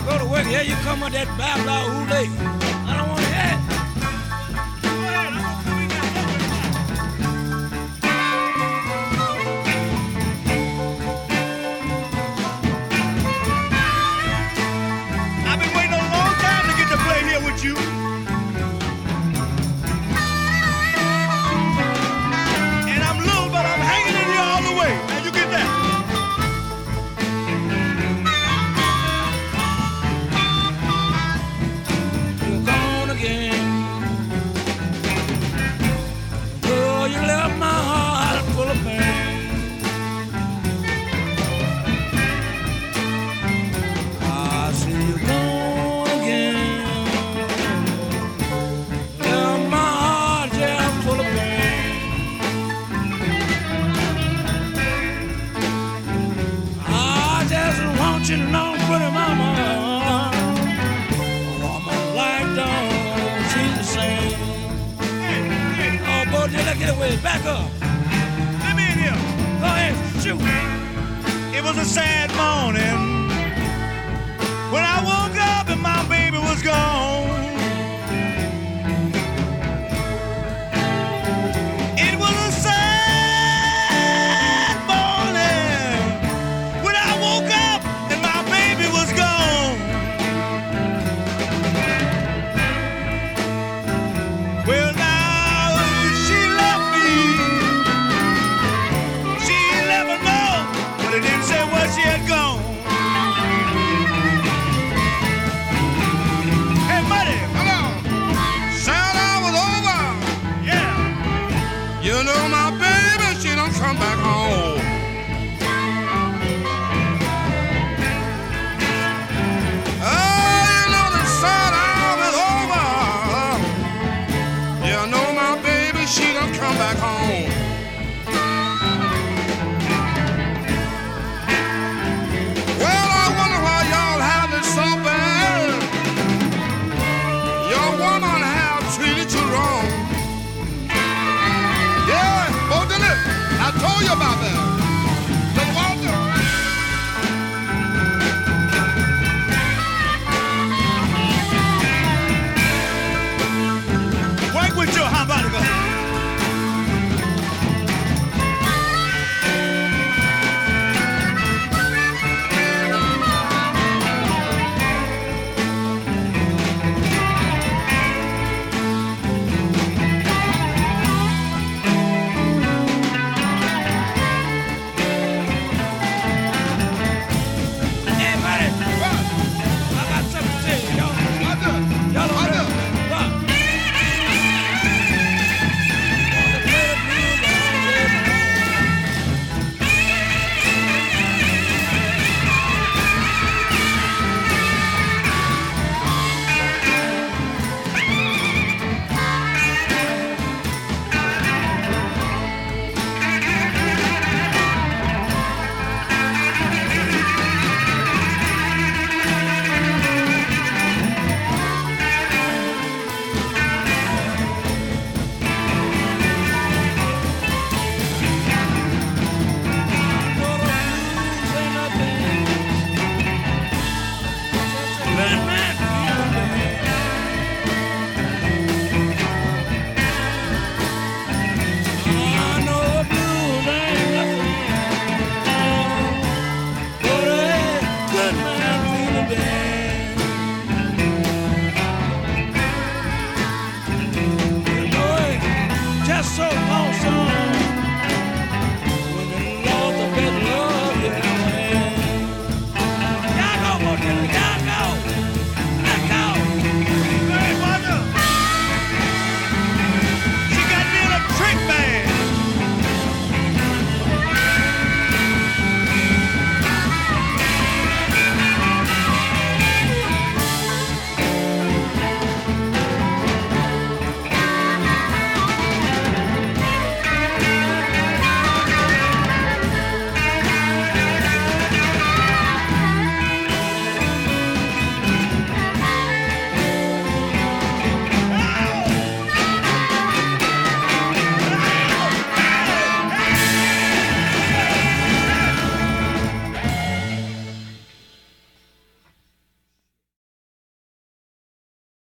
go to work. Here you come with that blah hoo-lay. I don't want to hear it. Go ahead, I'm gonna come in there. I've been waiting a long time to get to play here with you. And I'm little, but I'm hanging in here all the way. Now you get that. Oh, you left my heart full of pain. I see you gone again. Left my heart just full of pain. I just want you to know, pretty mama, my life don't seem the same. Oh, boy, let's get away. Back up. Let me in here. Go ahead, shoot. It was a sad morning when I woke up and my baby was gone.